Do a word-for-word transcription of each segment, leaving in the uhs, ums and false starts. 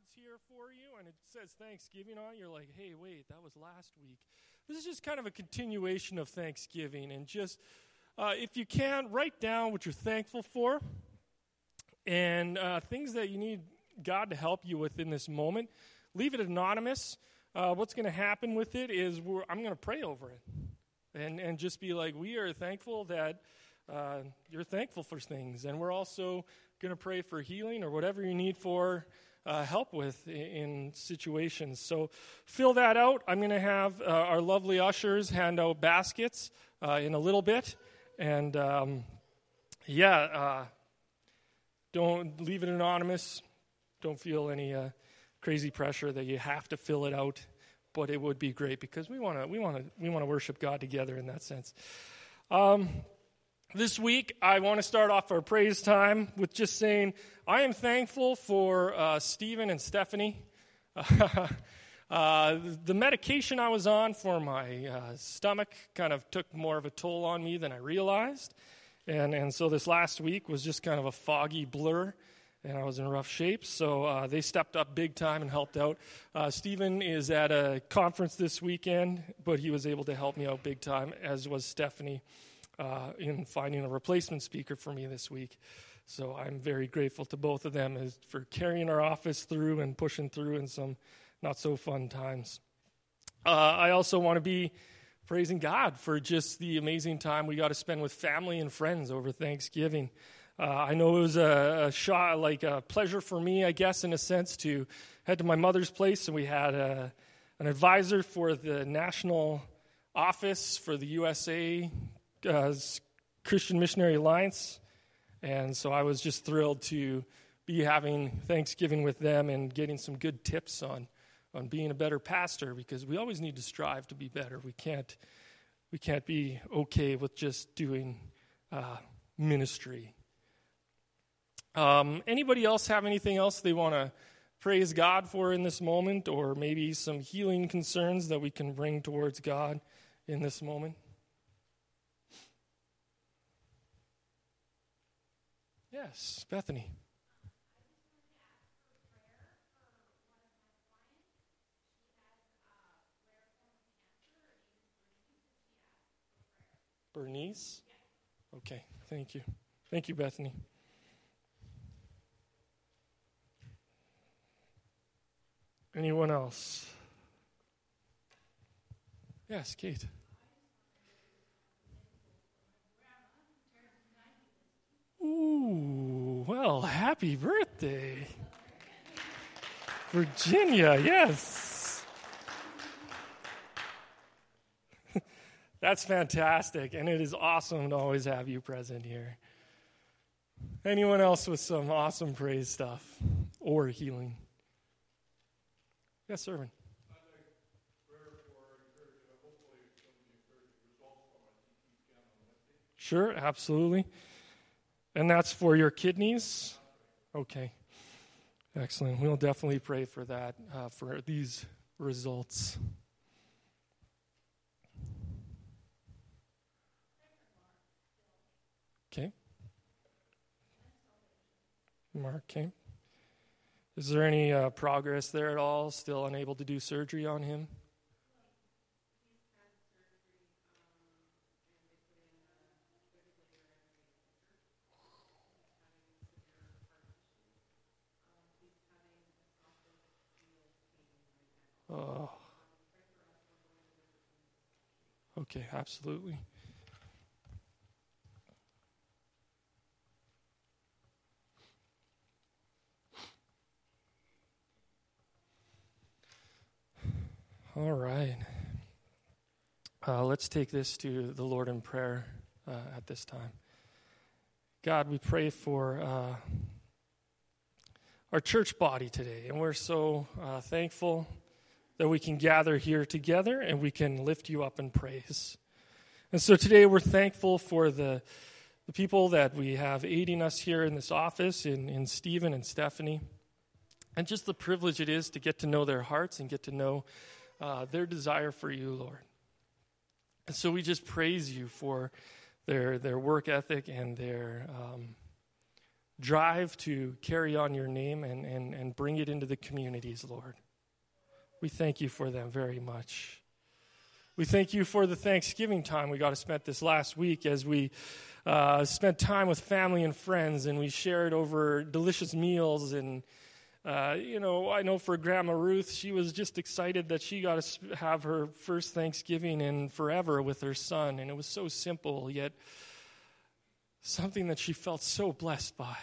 cards here for you, and it says Thanksgiving on it. You're like, hey, wait, that was last week. This is just kind of a continuation of Thanksgiving, and just, uh, if you can, write down what you're thankful for, and uh, things that you need God to help you with in this moment. Leave it anonymous. Uh, what's going to happen with it is we're, I'm going to pray over it, and, and just be like, we are thankful that uh, you're thankful for things, and we're also going to pray for healing or whatever you need for uh, help with in, in situations. So fill that out. I'm going to have uh, our lovely ushers hand out baskets uh, in a little bit. And um, yeah, uh, don't leave it anonymous. Don't feel any uh, crazy pressure that you have to fill it out. But it would be great because we want to we want to we want to worship God together in that sense. Um, This week, I want to start off our praise time with just saying, I am thankful for uh, Stephen and Stephanie. uh, the medication I was on for my uh, stomach kind of took more of a toll on me than I realized. And, and so this last week was just kind of a foggy blur, and I was in rough shape. So uh, they stepped up big time and helped out. Uh, Stephen is at a conference this weekend, but he was able to help me out big time, as was Stephanie. Uh, in finding a replacement speaker for me this week. So I'm very grateful to both of them as, for carrying our office through and pushing through in some not-so-fun times. Uh, I also want to be praising God for just the amazing time we got to spend with family and friends over Thanksgiving. Uh, I know it was a, a shot, like a pleasure for me, I guess, in a sense, to head to my mother's place, and we had a, an advisor for the national office for the U S A Uh, Christian Missionary Alliance, and so I was just thrilled to be having Thanksgiving with them and getting some good tips on on being a better pastor, because we always need to strive to be better. We can't we can't be okay with just doing uh, ministry. Um, anybody else have anything else they want to praise God for in this moment, or maybe some healing concerns that we can bring towards God in this moment? Yes, Bethany. Bernice? Okay, thank you. Thank you, Bethany. Anyone else? Yes, Kate. Ooh, well, happy birthday. Virginia, yes. That's fantastic, and it is awesome to always have you present here. Anyone else with some awesome praise stuff or healing? Yes, servant. Sure, absolutely. And that's for your kidneys? Okay. Excellent. We'll definitely pray for that, uh, for these results. Okay. Mark, okay. Is there any uh, progress there at all? Still unable to do surgery on him? Oh. Okay, absolutely. All right. Uh, let's take this to the Lord in prayer uh, at this time. God, we pray for uh, our church body today, and we're so uh, thankful that we can gather here together and we can lift you up in praise. And so today we're thankful for the the people that we have aiding us here in this office, in, in Stephen and Stephanie, and just the privilege it is to get to know their hearts and get to know uh, their desire for you, Lord. And so we just praise you for their their work ethic and their um, drive to carry on your name and, and, and bring it into the communities, Lord. We thank you for them very much. We thank you for the Thanksgiving time we got to spend this last week as we uh, spent time with family and friends, and we shared over delicious meals. And, uh, you know, I know for Grandma Ruth, she was just excited that she got to have her first Thanksgiving in forever with her son. And it was so simple, yet something that she felt so blessed by.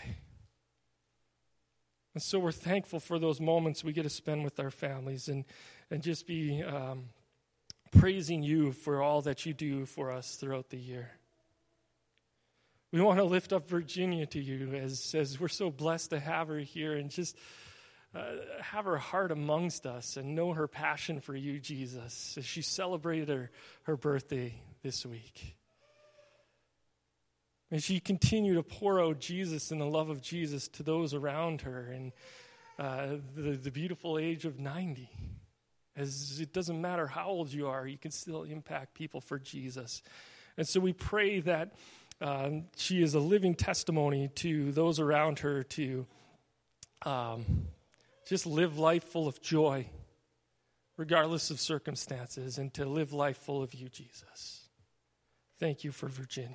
And so we're thankful for those moments we get to spend with our families and, and just be um, praising you for all that you do for us throughout the year. We want to lift up Virginia to you as, as we're so blessed to have her here and just uh, have her heart amongst us and know her passion for you, Jesus, as she celebrated her, her birthday this week. May she continue to pour out Jesus and the love of Jesus to those around her and uh, the, the beautiful age of ninety. As it doesn't matter how old you are, you can still impact people for Jesus. And so we pray that uh, she is a living testimony to those around her to um, just live life full of joy, regardless of circumstances, and to live life full of you, Jesus. Thank you for Virginia.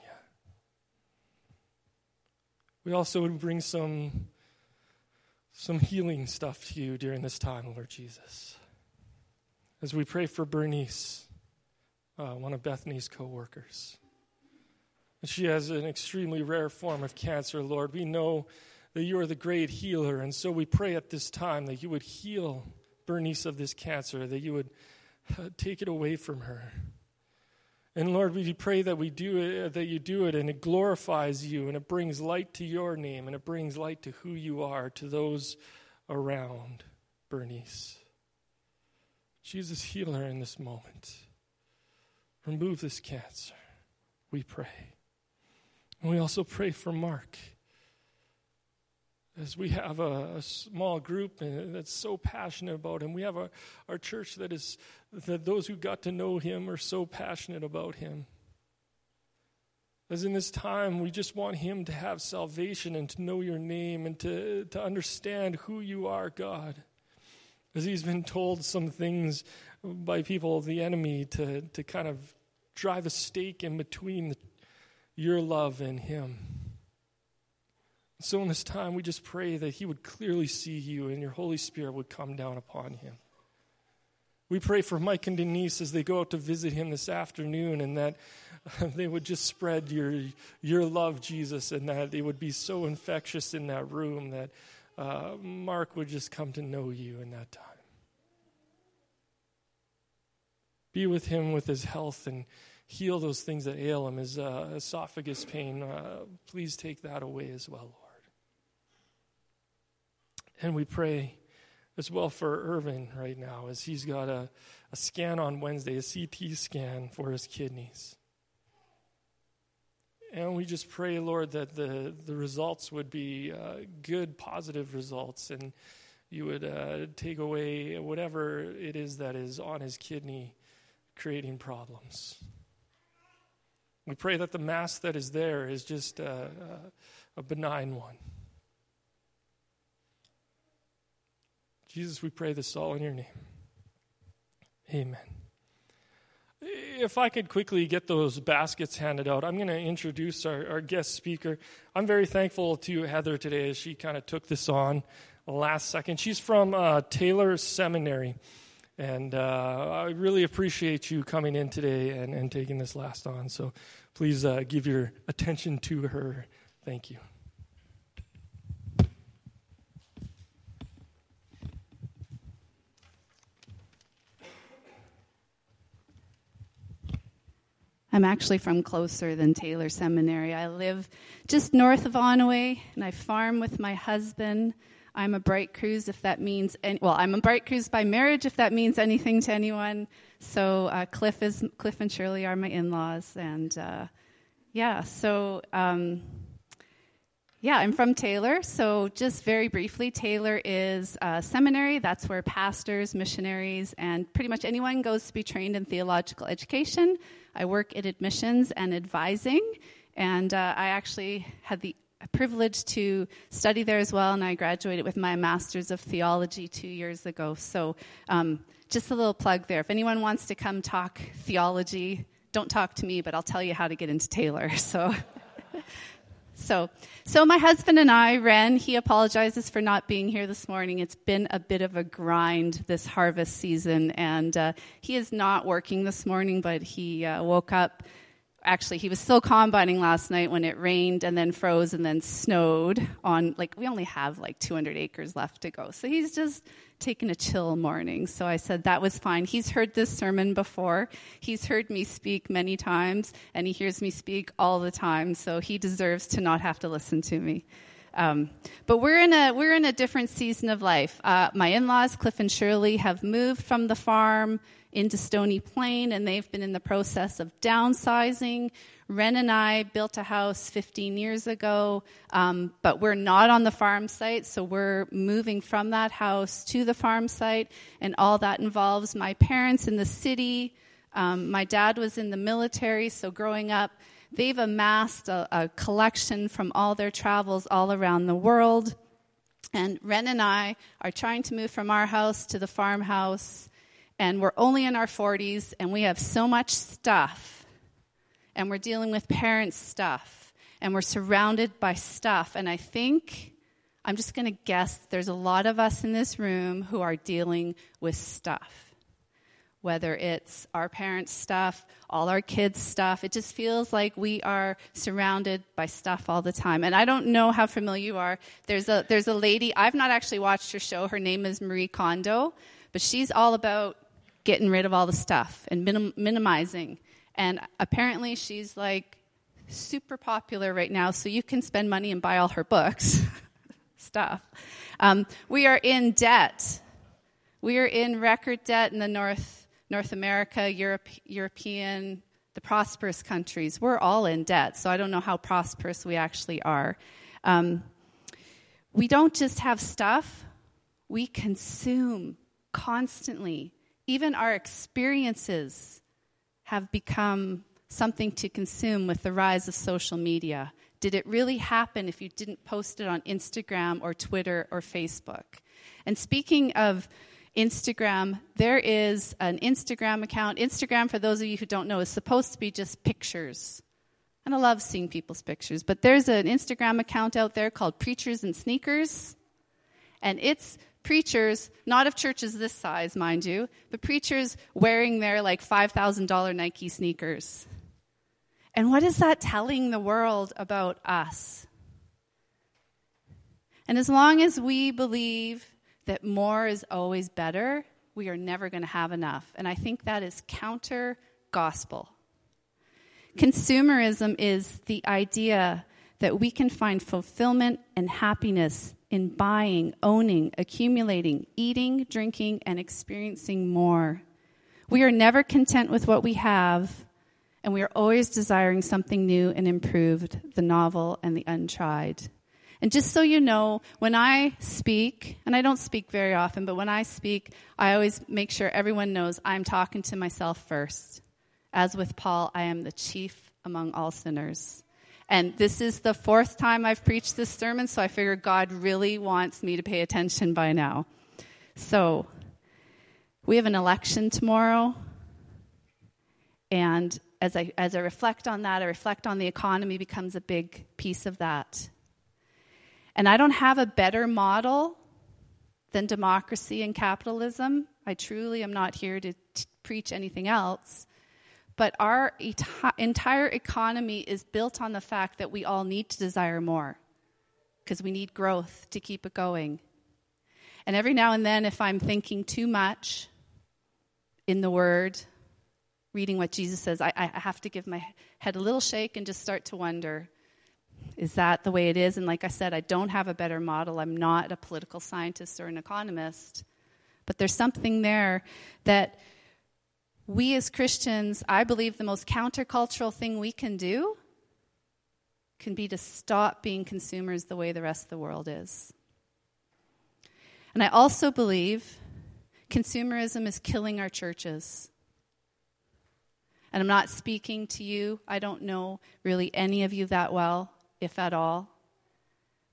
We also would bring some, some healing stuff to you during this time, Lord Jesus. As we pray for Bernice, uh, one of Bethany's co-workers. She has an extremely rare form of cancer, Lord. We know that you are the great healer, and so we pray at this time that you would heal Bernice of this cancer, that you would uh, take it away from her. And Lord, we pray that we do it, that you do it, and it glorifies you, and it brings light to your name, and it brings light to who you are to those around Bernice. Jesus, heal her in this moment. Remove this cancer, we pray. And we also pray for Mark. As we have a, a small group that's so passionate about him, we have a, our church that is that those who got to know him are so passionate about him. As in this time, we just want him to have salvation and to know your name and to, to understand who you are, God. As he's been told some things by people of the enemy to, to kind of drive a stake in between the, your love and him. So in this time, we just pray that he would clearly see you and your Holy Spirit would come down upon him. We pray for Mike and Denise as they go out to visit him this afternoon, and that they would just spread your your love, Jesus, and that it would be so infectious in that room that uh, Mark would just come to know you in that time. Be with him with his health and heal those things that ail him, his uh, esophagus pain. Uh, please take that away as well, Lord. And we pray as well for Irvin right now as he's got a, a scan on Wednesday, a C T scan for his kidneys. And we just pray, Lord, that the, the results would be uh, good, positive results, and you would uh, take away whatever it is that is on his kidney creating problems. We pray that the mass that is there is just a, a, a benign one. Jesus, we pray this all in your name. Amen. If I could quickly get those baskets handed out, I'm going to introduce our, our guest speaker. I'm very thankful to Heather today as she kind of took this on last second. She's from uh, Taylor Seminary, and uh, I really appreciate you coming in today and, and taking this last on. So please uh, give your attention to her. Thank you. I'm actually from closer than Taylor Seminary. I live just north of Onaway, and I farm with my husband. I'm a Bright Cruz, if that means, any, well, I'm a Bright Cruz by marriage, if that means anything to anyone. So uh, Cliff is Cliff and Shirley are my in-laws, and uh, yeah. So um, yeah, I'm from Taylor. So just very briefly, Taylor is a seminary. That's where pastors, missionaries, and pretty much anyone goes to be trained in theological education. I work in admissions and advising, and uh, I actually had the a privilege to study there as well, and I graduated with my Master's of Theology two years ago. So um, just a little plug there. If anyone wants to come talk theology, don't talk to me, but I'll tell you how to get into Taylor. So, so, so my husband and I, Ren, he apologizes for not being here this morning. It's been a bit of a grind this harvest season, and uh, he is not working this morning, but he uh, woke up. Actually, he was still combining last night when it rained and then froze and then snowed on, like, we only have like two hundred acres left to go. So he's just taking a chill morning. So I said that was fine. He's heard this sermon before. He's heard me speak many times, and he hears me speak all the time. So he deserves to not have to listen to me. Um, but we're in a we're in a different season of life. Uh, my in-laws, Cliff and Shirley, have moved from the farm into Stony Plain, and they've been in the process of downsizing. Ren and I built a house fifteen years ago, um, but we're not on the farm site, so we're moving from that house to the farm site, and all that involves my parents in the city. Um, my dad was in the military, so growing up, they've amassed a, a collection from all their travels all around the world. And Ren and I are trying to move from our house to the farmhouse, and we're only in our forties, and we have so much stuff, and we're dealing with parents' stuff, and we're surrounded by stuff. And I think, I'm just going to guess, there's a lot of us in this room who are dealing with stuff. Whether it's our parents' stuff, all our kids' stuff, it just feels like we are surrounded by stuff all the time. And I don't know how familiar you are. There's a there's a lady, I've not actually watched her show. Her name is Marie Kondo, but she's all about getting rid of all the stuff and minim- minimizing. And apparently she's like super popular right now, so you can spend money and buy all her books. Stuff. Um, we are in debt. We are in record debt in the North North America, Europe, European, the prosperous countries. We're all in debt, so I don't know how prosperous we actually are. Um, we don't just have stuff. We consume constantly. Even our experiences have become something to consume with the rise of social media. Did it really happen if you didn't post it on Instagram or Twitter or Facebook? And speaking of Instagram, there is an Instagram account. Instagram, for those of you who don't know, is supposed to be just pictures. And I love seeing people's pictures. But there's an Instagram account out there called Preachers and Sneakers. And it's preachers, not of churches this size, mind you, but preachers wearing their like five thousand dollars Nike sneakers. And what is that telling the world about us? And as long as we believe that more is always better, we are never going to have enough. And I think that is counter-gospel. Consumerism is the idea that we can find fulfillment and happiness in buying, owning, accumulating, eating, drinking, and experiencing more. We are never content with what we have, and we are always desiring something new and improved, the novel and the untried. And just so you know, when I speak, and I don't speak very often, but when I speak, I always make sure everyone knows I'm talking to myself first. As with Paul, I am the chief among all sinners. And this is the fourth time I've preached this sermon, so I figure God really wants me to pay attention by now. So, we have an election tomorrow, and as I as I reflect on that, I reflect on the economy becomes a big piece of that. And I don't have a better model than democracy and capitalism. I truly am not here to t- preach anything else. But our et- entire economy is built on the fact that we all need to desire more because we need growth to keep it going. And every now and then, if I'm thinking too much in the Word, reading what Jesus says, I, I have to give my head a little shake and just start to wonder, is that the way it is? And like I said, I don't have a better model. I'm not a political scientist or an economist. But there's something there that we as Christians, I believe the most countercultural thing we can do can be to stop being consumers the way the rest of the world is. And I also believe consumerism is killing our churches. And I'm not speaking to you. I don't know really any of you that well, if at all.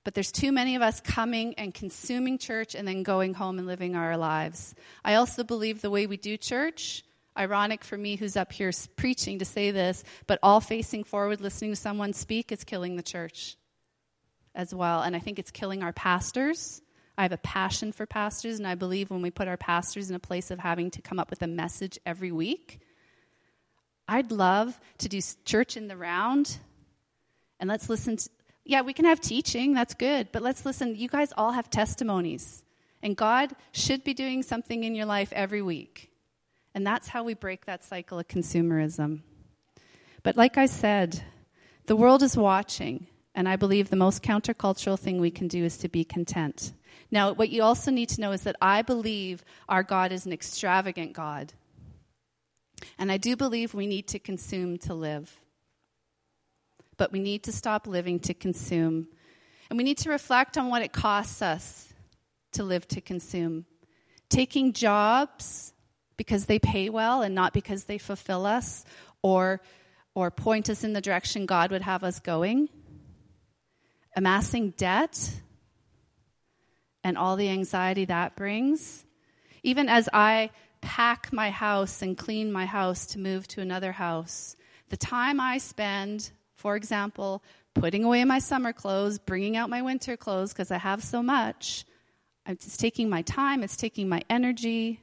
But there's too many of us coming and consuming church and then going home and living our lives. I also believe the way we do church, ironic for me who's up here preaching to say this, but all facing forward, listening to someone speak, is killing the church as well. And I think it's killing our pastors. I have a passion for pastors, and I believe when we put our pastors in a place of having to come up with a message every week, I'd love to do church in the round, and let's listen to, yeah, we can have teaching, that's good, but let's listen. You guys all have testimonies, and God should be doing something in your life every week. And that's how we break that cycle of consumerism. But like I said, the world is watching, and I believe the most countercultural thing we can do is to be content. Now, what you also need to know is that I believe our God is an extravagant God. And I do believe we need to consume to live. But we need to stop living to consume. And we need to reflect on what it costs us to live to consume. Taking jobs because they pay well and not because they fulfill us or, or point us in the direction God would have us going. Amassing debt and all the anxiety that brings. Even as I pack my house and clean my house to move to another house, the time I spend, for example, putting away my summer clothes, bringing out my winter clothes because I have so much, it's taking my time, it's taking my energy.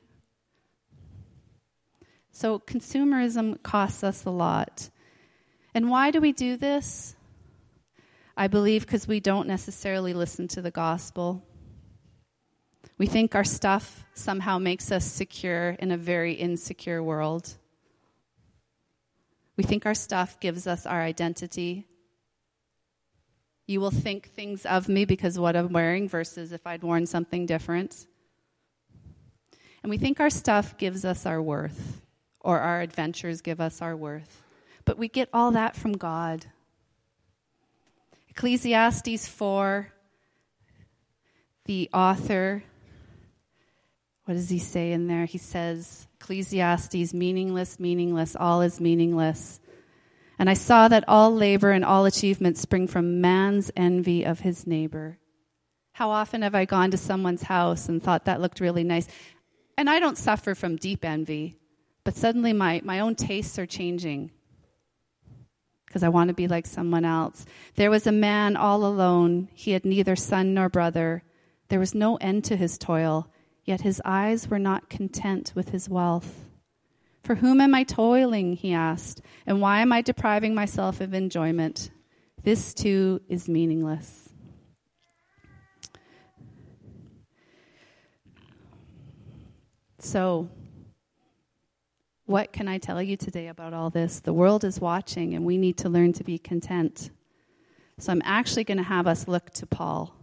So consumerism costs us a lot. And why do we do this? I believe because we don't necessarily listen to the gospel. We think our stuff somehow makes us secure in a very insecure world. We think our stuff gives us our identity. You will think things of me because of what I'm wearing versus if I'd worn something different. And we think our stuff gives us our worth, or our adventures give us our worth. But we get all that from God. Ecclesiastes four, the author, what does he say in there? He says, Ecclesiastes, meaningless, meaningless, all is meaningless. And I saw that all labor and all achievement spring from man's envy of his neighbor. How often have I gone to someone's house and thought that looked really nice? And I don't suffer from deep envy, but suddenly my, my own tastes are changing because I want to be like someone else. There was a man all alone. He had neither son nor brother. There was no end to his toil, yet his eyes were not content with his wealth. For whom am I toiling, he asked, and why am I depriving myself of enjoyment? This too is meaningless. So, what can I tell you today about all this? The world is watching, and we need to learn to be content. So I'm actually going to have us look to Paul.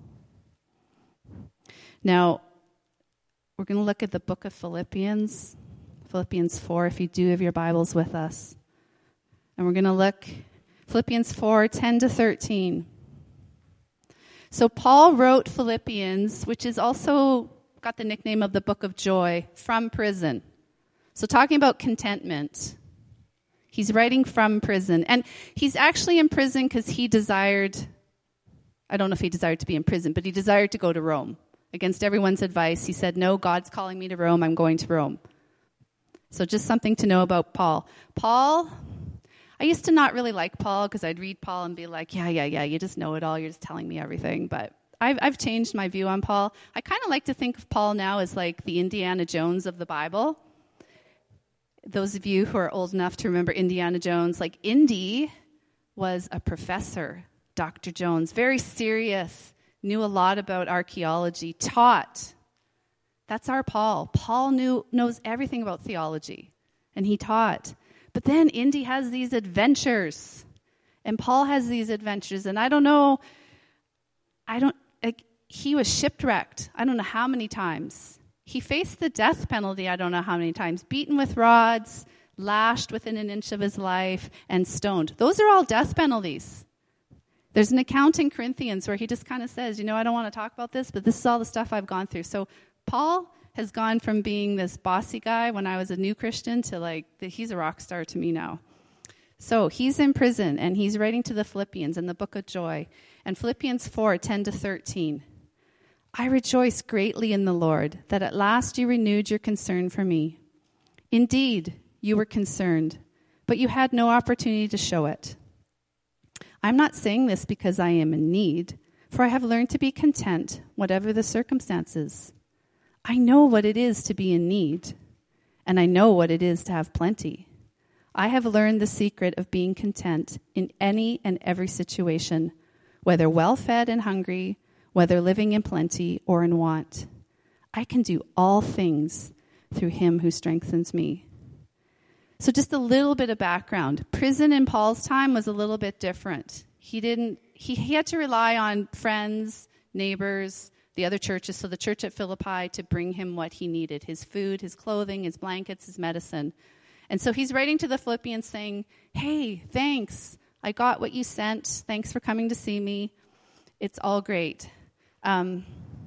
Now, we're going to look at the book of Philippians, Philippians four, if you do have your Bibles with us. And we're going to look, Philippians four, ten to thirteen. So Paul wrote Philippians, which is also got the nickname of the book of joy, from prison. So talking about contentment, he's writing from prison. And he's actually in prison because he desired, I don't know if he desired to be in prison, but he desired to go to Rome. Against everyone's advice, he said, no, God's calling me to Rome, I'm going to Rome. So just something to know about Paul. Paul, I used to not really like Paul because I'd read Paul and be like, yeah, yeah, yeah, you just know it all, you're just telling me everything. But I've, I've changed my view on Paul. I kind of like to think of Paul now as like the Indiana Jones of the Bible. Those of you who are old enough to remember Indiana Jones, like Indy was a professor, Doctor Jones, very serious, knew a lot about archaeology, taught. That's our Paul. Paul knew knows everything about theology, and he taught. But then Indy has these adventures, and Paul has these adventures, and I don't know, I don't, like, he was shipwrecked, I don't know how many times. He faced the death penalty, I don't know how many times, beaten with rods, lashed within an inch of his life, and stoned. Those are all death penalties. There's an account in Corinthians where he just kind of says, you know, I don't want to talk about this, but this is all the stuff I've gone through. So Paul has gone from being this bossy guy when I was a new Christian to like, the, he's a rock star to me now. So he's in prison, and he's writing to the Philippians in the book of joy. And Philippians four, ten to thirteen. I rejoice greatly in the Lord that at last you renewed your concern for me. Indeed, you were concerned, but you had no opportunity to show it. I'm not saying this because I am in need, for I have learned to be content, whatever the circumstances. I know what it is to be in need, and I know what it is to have plenty. I have learned the secret of being content in any and every situation, whether well-fed and hungry, whether living in plenty or in want. I can do all things through him who strengthens me. So just a little bit of background. Prison in Paul's time was a little bit different. He didn't. He, he had to rely on friends, neighbors, the other churches, so the church at Philippi, to bring him what he needed, his food, his clothing, his blankets, his medicine. And so he's writing to the Philippians saying, hey, thanks. I got what you sent. Thanks for coming to see me. It's all great. Um,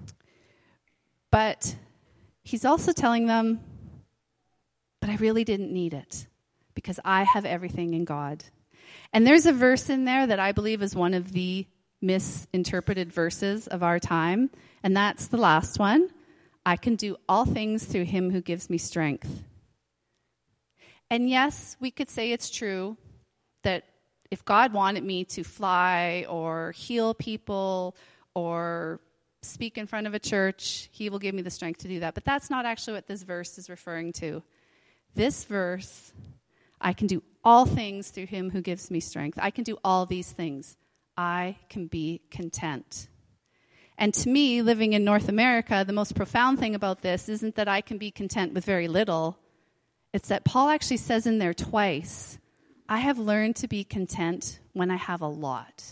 but he's also telling them, but I really didn't need it because I have everything in God. And there's a verse in there that I believe is one of the misinterpreted verses of our time, and that's the last one. I can do all things through him who gives me strength. And yes, we could say it's true that if God wanted me to fly or heal people or speak in front of a church, he will give me the strength to do that. But that's not actually what this verse is referring to. This verse, I can do all things through him who gives me strength. I can do all these things. I can be content. And to me, living in North America, the most profound thing about this isn't that I can be content with very little. It's that Paul actually says in there twice, I have learned to be content when I have a lot.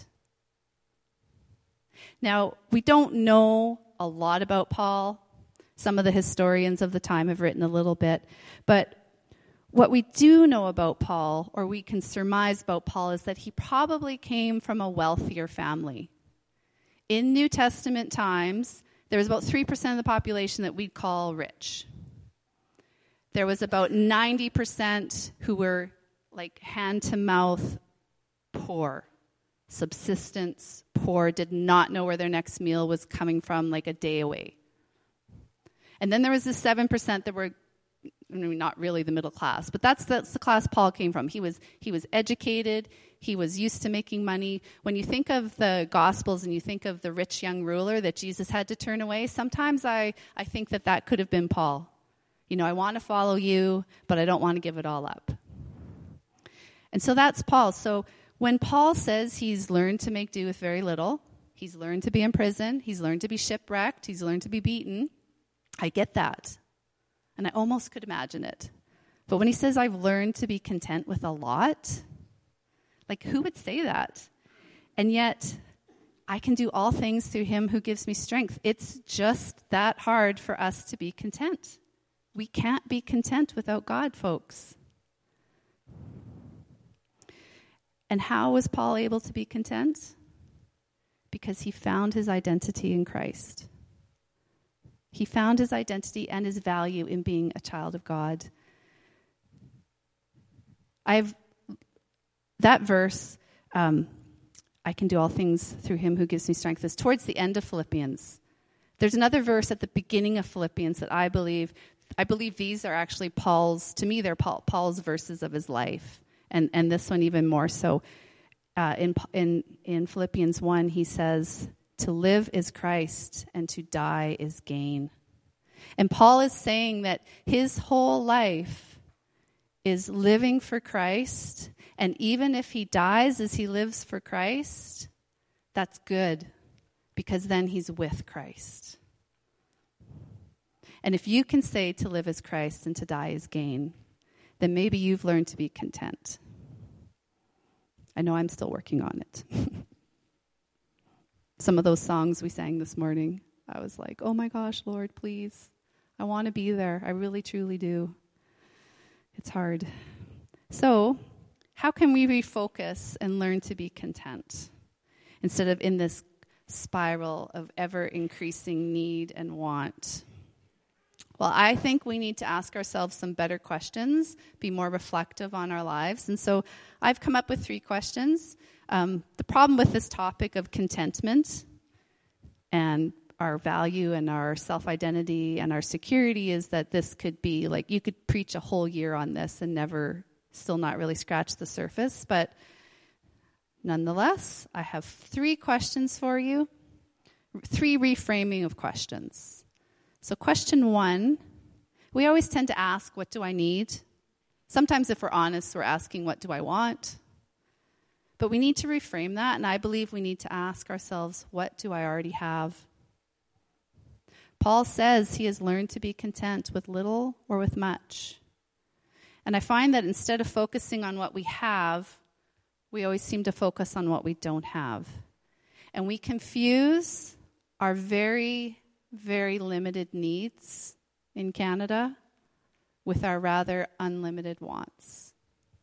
Now, we don't know a lot about Paul. Some of the historians of the time have written a little bit. But what we do know about Paul, or we can surmise about Paul, is that he probably came from a wealthier family. In New Testament times, there was about three percent of the population that we'd call rich. There was about ninety percent who were like hand-to-mouth poor, subsistence poor, did not know where their next meal was coming from, like a day away. And then there was this seven percent that were, I mean, not really the middle class, but that's, that's the class Paul came from. He was he was educated. He was used to making money. When you think of the Gospels and you think of the rich young ruler that Jesus had to turn away, sometimes I, I think that that could have been Paul. You know, I want to follow you, but I don't want to give it all up. And so that's Paul. So when Paul says he's learned to make do with very little, he's learned to be in prison, he's learned to be shipwrecked, he's learned to be beaten, I get that. And I almost could imagine it. But when he says I've learned to be content with a lot, like who would say that? And yet, I can do all things through him who gives me strength. It's just that hard for us to be content. We can't be content without God, folks. And how was Paul able to be content? Because he found his identity in Christ. He found his identity and his value in being a child of God. I've that verse, um, I can do all things through him who gives me strength, is towards the end of Philippians. There's another verse at the beginning of Philippians that I believe, I believe these are actually Paul's, to me they're Paul, Paul's verses of his life. And and this one even more so. Uh, in, in, in Philippians one, he says, to live is Christ and to die is gain. And Paul is saying that his whole life is living for Christ. And even if he dies as he lives for Christ, that's good, because then he's with Christ. And if you can say to live is Christ and to die is gain, then maybe you've learned to be content. I know I'm still working on it. Some of those songs we sang this morning, I was like, oh my gosh, Lord, please. I want to be there. I really, truly do. It's hard. So, how can we refocus and learn to be content instead of in this spiral of ever-increasing need and want? Well, I think we need to ask ourselves some better questions, be more reflective on our lives. And so I've come up with three questions. Um, the problem with this topic of contentment and our value and our self-identity and our security is that this could be like, you could preach a whole year on this and never, still not really scratch the surface. But nonetheless, I have three questions for you, three reframing of questions. So question one, we always tend to ask, what do I need? Sometimes if we're honest, we're asking, what do I want? But we need to reframe that, and I believe we need to ask ourselves, what do I already have? Paul says he has learned to be content with little or with much. And I find that instead of focusing on what we have, we always seem to focus on what we don't have. And we confuse our very, very limited needs in Canada with our rather unlimited wants.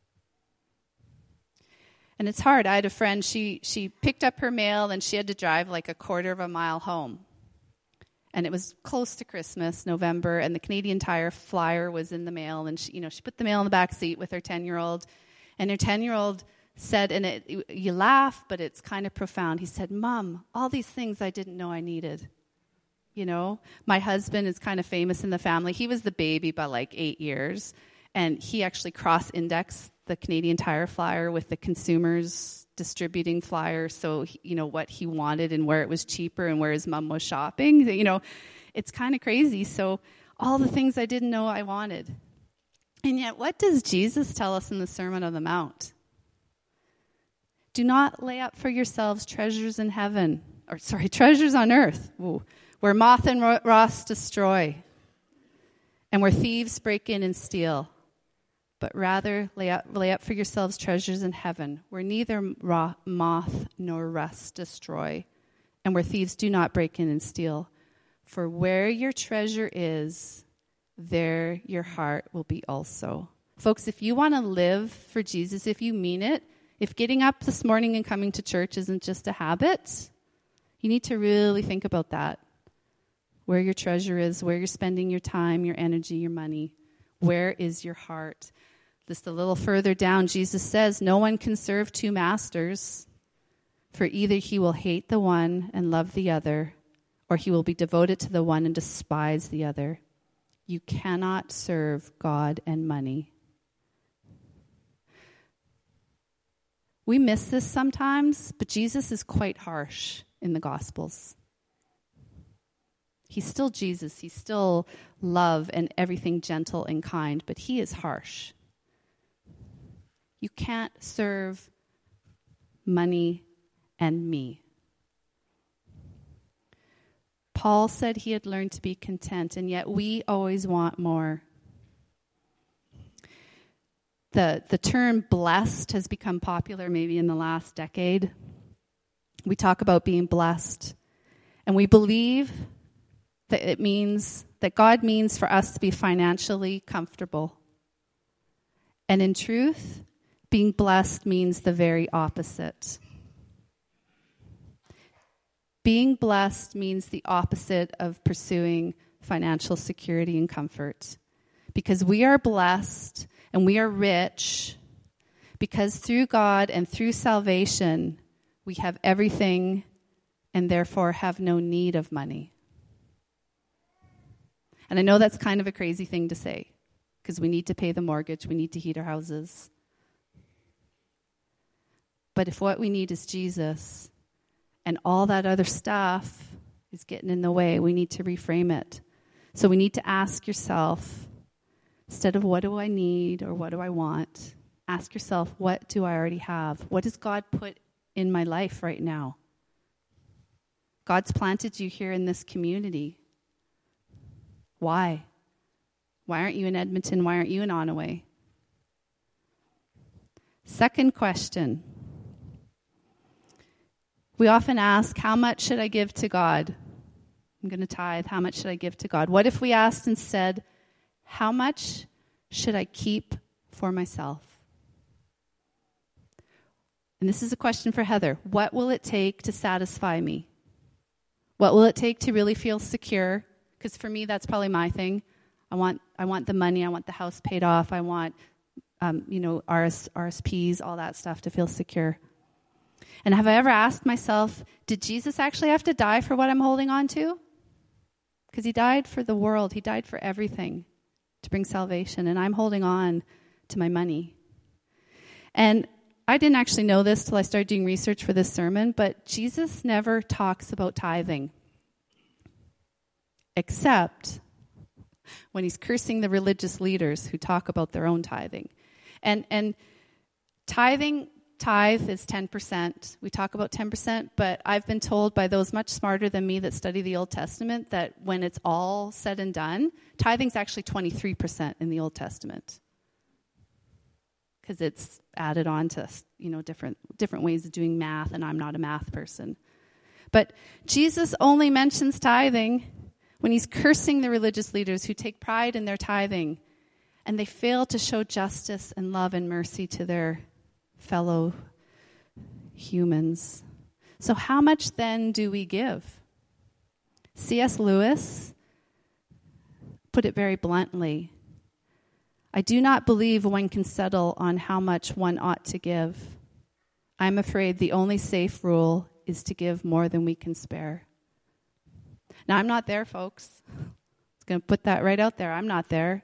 And it's hard. I had a friend, she she picked up her mail and she had to drive like a quarter of a mile home. And it was close to Christmas, November, and the Canadian Tire flyer was in the mail. And she, you know, she put the mail in the back seat with her ten-year-old. And her ten-year-old said, and it, you laugh, but it's kind of profound. He said, Mom, all these things I didn't know I needed. You know, my husband is kind of famous in the family. He was the baby by like eight years. And he actually cross-indexed the Canadian Tire flyer with the consumers distributing flyers. So, you know, what he wanted and where it was cheaper and where his mom was shopping. You know, it's kind of crazy. So all the things I didn't know I wanted. And yet, what does Jesus tell us in the Sermon on the Mount? Do not lay up for yourselves treasures in heaven. Or, sorry, treasures on earth. Ooh. Where moth and rust destroy, and where thieves break in and steal. But rather lay up, lay up for yourselves treasures in heaven, where neither moth nor rust destroy, and where thieves do not break in and steal. For where your treasure is, there your heart will be also. Folks, if you want to live for Jesus, if you mean it, if getting up this morning and coming to church isn't just a habit, you need to really think about that. Where your treasure is, where you're spending your time, your energy, your money. Where is your heart? Just a little further down, Jesus says, no one can serve two masters, for either he will hate the one and love the other, or he will be devoted to the one and despise the other. You cannot serve God and money. We miss this sometimes, but Jesus is quite harsh in the Gospels. He's still Jesus. He's still love and everything gentle and kind, but he is harsh. You can't serve money and me. Paul said he had learned to be content, and yet we always want more. The, the term blessed has become popular maybe in the last decade. We talk about being blessed, and we believe that it means, that God means for us to be financially comfortable. And in truth, being blessed means the very opposite. Being blessed means the opposite of pursuing financial security and comfort. Because we are blessed and we are rich because through God and through salvation, we have everything and therefore have no need of money. And I know that's kind of a crazy thing to say because we need to pay the mortgage, we need to heat our houses. But if what we need is Jesus and all that other stuff is getting in the way, we need to reframe it. So we need to ask yourself, instead of what do I need or what do I want, ask yourself, what do I already have? What does God put in my life right now? God's planted you here in this community. Why? Why aren't you in Edmonton? Why aren't you in Onaway? Second question. We often ask, how much should I give to God? I'm going to tithe. How much should I give to God? What if we asked instead, how much should I keep for myself? And this is a question for Heather. What will it take to satisfy me? What will it take to really feel secure? Because for me, that's probably my thing. I want I want the money. I want the house paid off. I want, um, you know, R S, R S Ps, all that stuff to feel secure. And have I ever asked myself, did Jesus actually have to die for what I'm holding on to? Because he died for the world. He died for everything to bring salvation. And I'm holding on to my money. And I didn't actually know this till I started doing research for this sermon, but Jesus never talks about tithing. Except when he's cursing the religious leaders who talk about their own tithing. And and tithing, tithe is ten percent. We talk about ten percent, but I've been told by those much smarter than me that study the Old Testament that when it's all said and done, tithing's actually twenty-three percent in the Old Testament. Because it's added on to, you know, different different ways of doing math, and I'm not a math person. But Jesus only mentions tithing when he's cursing the religious leaders who take pride in their tithing, and they fail to show justice and love and mercy to their fellow humans. So how much then do we give? C S Lewis put it very bluntly. I do not believe one can settle on how much one ought to give. I'm afraid the only safe rule is to give more than we can spare. Now, I'm not there, folks. I was going to put that right out there. I'm not there.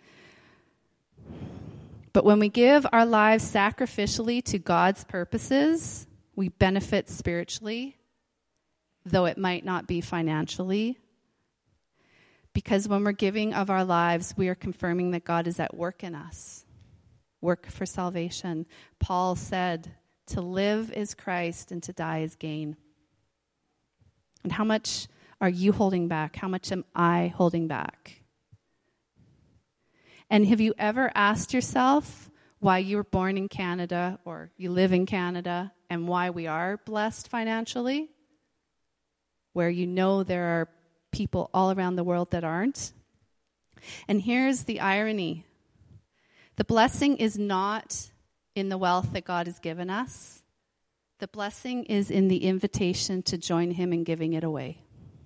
But when we give our lives sacrificially to God's purposes, we benefit spiritually, though it might not be financially. Because when we're giving of our lives, we are confirming that God is at work in us. Work for salvation. Paul said, to live is Christ and to die is gain. And how much are you holding back? How much am I holding back? And have you ever asked yourself why you were born in Canada or you live in Canada and why we are blessed financially? Where you know there are people all around the world that aren't. And here's the irony. The blessing is not in the wealth that God has given us. The blessing is in the invitation to join him in giving it away.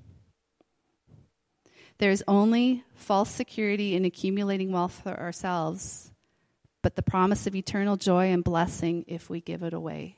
There's only false security in accumulating wealth for ourselves, but the promise of eternal joy and blessing if we give it away.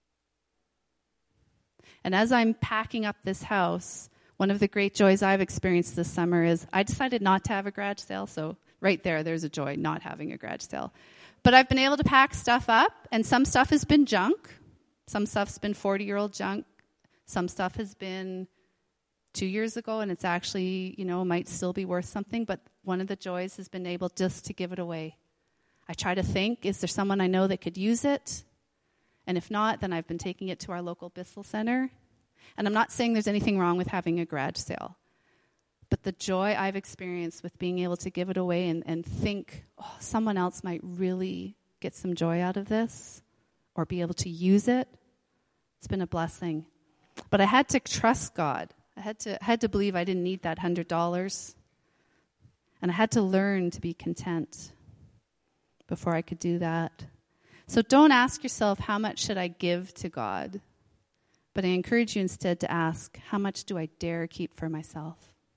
And as I'm packing up this house, one of the great joys I've experienced this summer is I decided not to have a garage sale, so right there, there's a joy not having a garage sale. But I've been able to pack stuff up, and some stuff has been junk. Some stuff's been forty-year-old junk. Some stuff has been two years ago, and it's actually, you know, might still be worth something, but one of the joys has been able just to give it away. I try to think, is there someone I know that could use it? And if not, then I've been taking it to our local Bissell Center. And I'm not saying there's anything wrong with having a garage sale, but the joy I've experienced with being able to give it away and, and think, oh, someone else might really get some joy out of this or be able to use it, it's been a blessing. But I had to trust God. I had to had to believe I didn't need that one hundred dollars. And I had to learn to be content before I could do that. So don't ask yourself, how much should I give to God? But I encourage you instead to ask, how much do I dare keep for myself?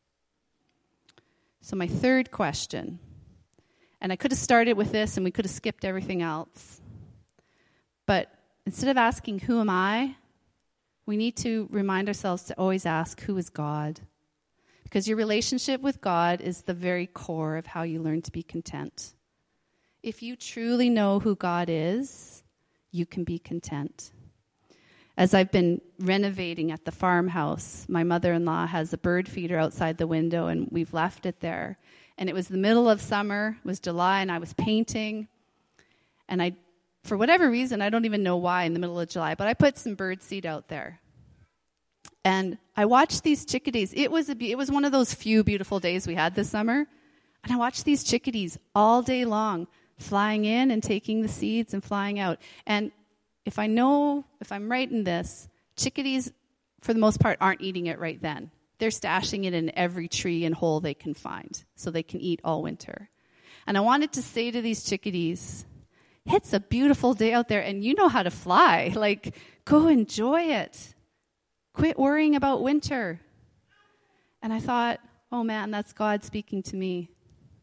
So my third question, and I could have started with this and we could have skipped everything else. But instead of asking, who am I? We need to remind ourselves to always ask, who is God? Because your relationship with God is the very core of how you learn to be content. If you truly know who God is, you can be content. As I've been renovating at the farmhouse, my mother-in-law has a bird feeder outside the window, and we've left it there. And it was the middle of summer, it was July, and I was painting. And I, for whatever reason, I don't even know why in the middle of July, but I put some bird seed out there. And I watched these chickadees. It was a, it was one of those few beautiful days we had this summer. And I watched these chickadees all day long, flying in and taking the seeds and flying out. And if I know, if I'm right in this, chickadees, for the most part, aren't eating it right then. They're stashing it in every tree and hole they can find so they can eat all winter. And I wanted to say to these chickadees, it's a beautiful day out there, and you know how to fly. Like, go enjoy it. Quit worrying about winter. And I thought, oh man, that's God speaking to me.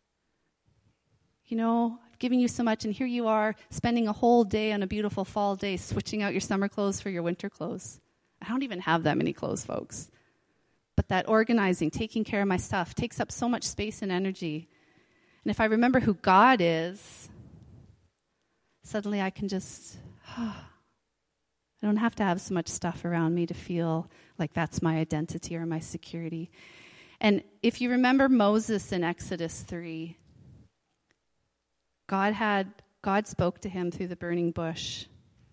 you know, I've given you so much, and here you are spending a whole day on a beautiful fall day switching out your summer clothes for your winter clothes. I don't even have that many clothes, folks. But that organizing, taking care of my stuff, takes up so much space and energy. And if I remember who God is, suddenly I can just, oh, I don't have to have so much stuff around me to feel like that's my identity or my security. And if you remember Moses in Exodus three, God had God spoke to him through the burning bush.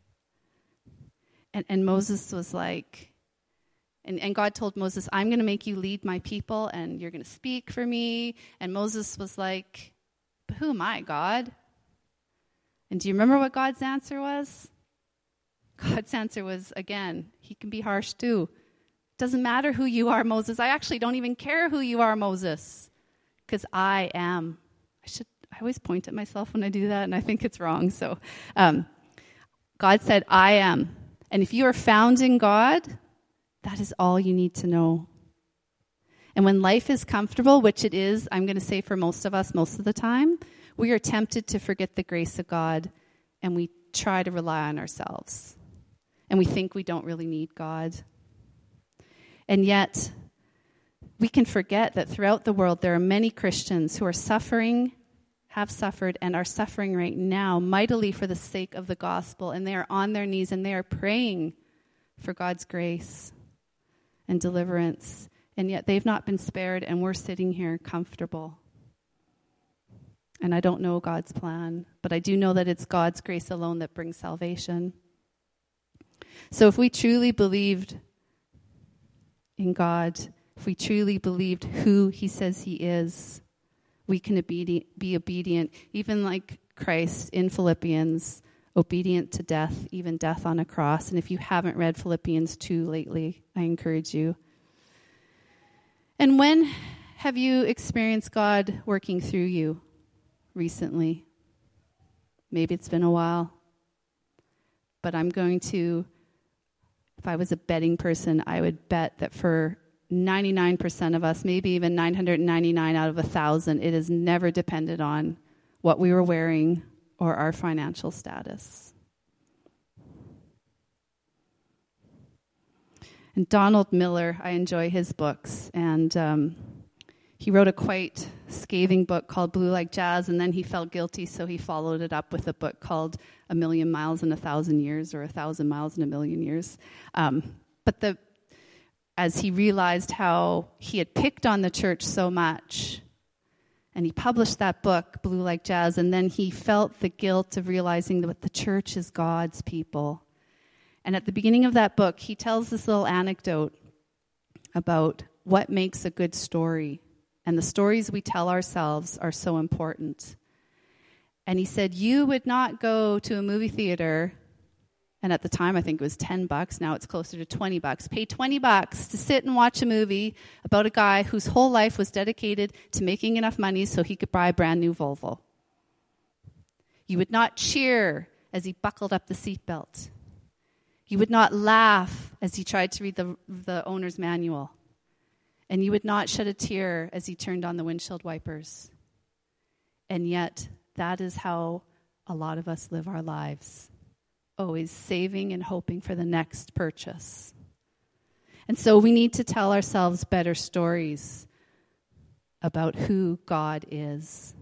And, and Moses was like, and, and God told Moses, I'm going to make you lead my people, and you're going to speak for me. And Moses was like, but who am I, God? And do you remember what God's answer was? God's answer was, again, he can be harsh too. It doesn't matter who you are, Moses. I actually don't even care who you are, Moses, because I am. I should. I always point at myself when I do that, and I think it's wrong. So um, God said, I am. And if you are found in God, that is all you need to know. And when life is comfortable, which it is, I'm going to say for most of us most of the time, we are tempted to forget the grace of God, and we try to rely on ourselves. And we think we don't really need God. And yet, we can forget that throughout the world there are many Christians who are suffering, have suffered, and are suffering right now mightily for the sake of the gospel. And they are on their knees and they are praying for God's grace and deliverance. And yet they've not been spared, and we're sitting here comfortable. And I don't know God's plan, but I do know that it's God's grace alone that brings salvation. So if we truly believed in God, if we truly believed who he says he is, we can obedi- be obedient, even like Christ in Philippians, obedient to death, even death on a cross. And if you haven't read Philippians two lately, I encourage you. And when have you experienced God working through you recently? Maybe it's been a while. But I'm going to, if I was a betting person, I would bet that for ninety-nine percent of us, maybe even nine hundred ninety-nine out of one thousand, it has never depended on what we were wearing or our financial status. And Donald Miller, I enjoy his books, and um, he wrote a quite scathing book called Blue Like Jazz, and then he felt guilty, so he followed it up with a book called A Million Miles in a Thousand Years, or A Thousand Miles in a Million Years. Um, but the as he realized how he had picked on the church so much, and he published that book, Blue Like Jazz, and then he felt the guilt of realizing that the church is God's people. And at the beginning of that book, he tells this little anecdote about what makes a good story. And the stories we tell ourselves are so important. And he said, you would not go to a movie theater, and at the time I think it was ten bucks, now it's closer to twenty bucks, pay twenty bucks to sit and watch a movie about a guy whose whole life was dedicated to making enough money so he could buy a brand new Volvo. You would not cheer as he buckled up the seatbelt. You would not laugh as he tried to read the, the owner's manual. And you would not shed a tear as he turned on the windshield wipers. And yet, that is how a lot of us live our lives. Always saving and hoping for the next purchase. And so we need to tell ourselves better stories about who God is.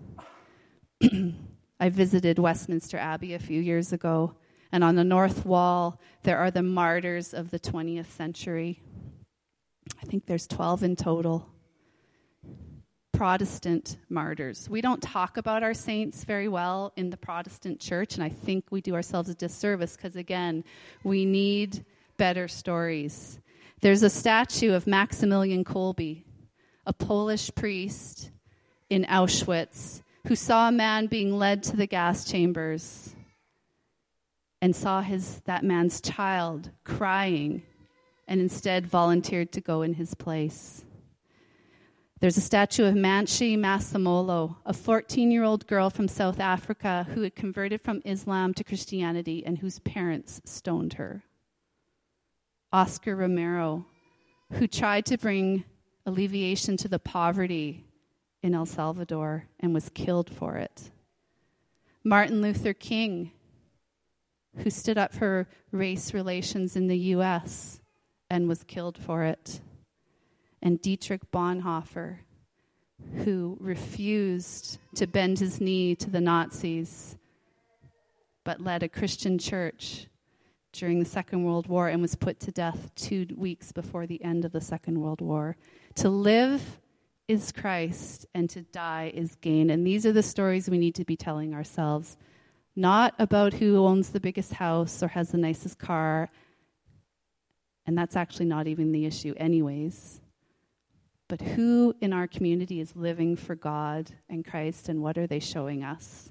I visited Westminster Abbey a few years ago, and on the north wall, there are the martyrs of the twentieth century. I think there's twelve in total. Protestant martyrs. We don't talk about our saints very well in the Protestant church, and I think we do ourselves a disservice because, again, we need better stories. There's a statue of Maximilian Kolbe, a Polish priest in Auschwitz, who saw a man being led to the gas chambers and saw his that man's child crying and instead volunteered to go in his place. There's a statue of Manshi Masamolo, a fourteen-year-old girl from South Africa who had converted from Islam to Christianity and whose parents stoned her. Oscar Romero, who tried to bring alleviation to the poverty in El Salvador and was killed for it. Martin Luther King, who stood up for race relations in the U S and was killed for it. And Dietrich Bonhoeffer, who refused to bend his knee to the Nazis, but led a Christian church during the Second World War and was put to death two weeks before the end of the Second World War. To live is Christ, and to die is gain. And these are the stories we need to be telling ourselves, not about who owns the biggest house or has the nicest car, and that's actually not even the issue anyways, but who in our community is living for God and Christ, and what are they showing us?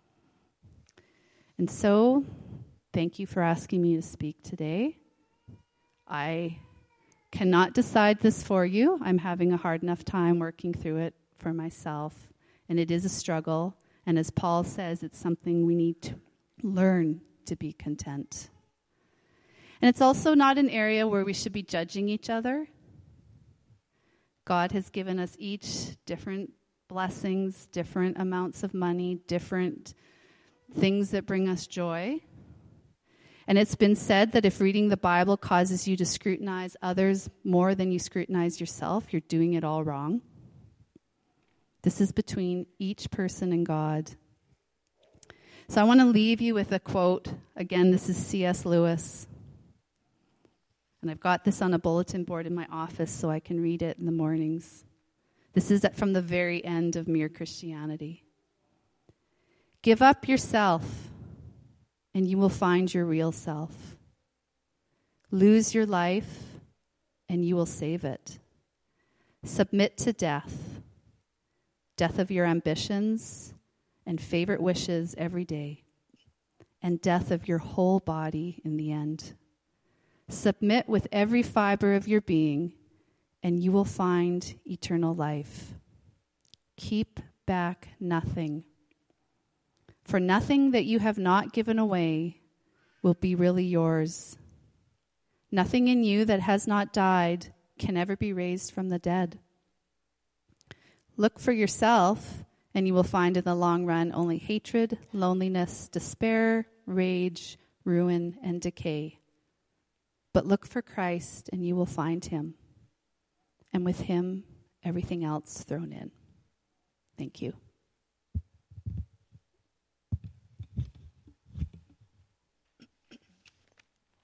And so, thank you for asking me to speak today. I cannot decide this for you. I'm having a hard enough time working through it for myself, and it is a struggle. And as Paul says, it's something we need to learn to be content. And it's also not an area where we should be judging each other. God has given us each different blessings, different amounts of money, different things that bring us joy. And it's been said that if reading the Bible causes you to scrutinize others more than you scrutinize yourself, you're doing it all wrong. This is between each person and God. So I want to leave you with a quote. Again, this is C S Lewis. And I've got this on a bulletin board in my office so I can read it in the mornings. This is from the very end of Mere Christianity. Give up yourself, and you will find your real self. Lose your life, and you will save it. Submit to death, death of your ambitions and favorite wishes every day, and death of your whole body in the end. Submit with every fiber of your being, and you will find eternal life. Keep back nothing. For nothing that you have not given away will be really yours. Nothing in you that has not died can ever be raised from the dead. Look for yourself, and you will find in the long run only hatred, loneliness, despair, rage, ruin, and decay. But look for Christ, and you will find him. And with him, everything else thrown in. Thank you.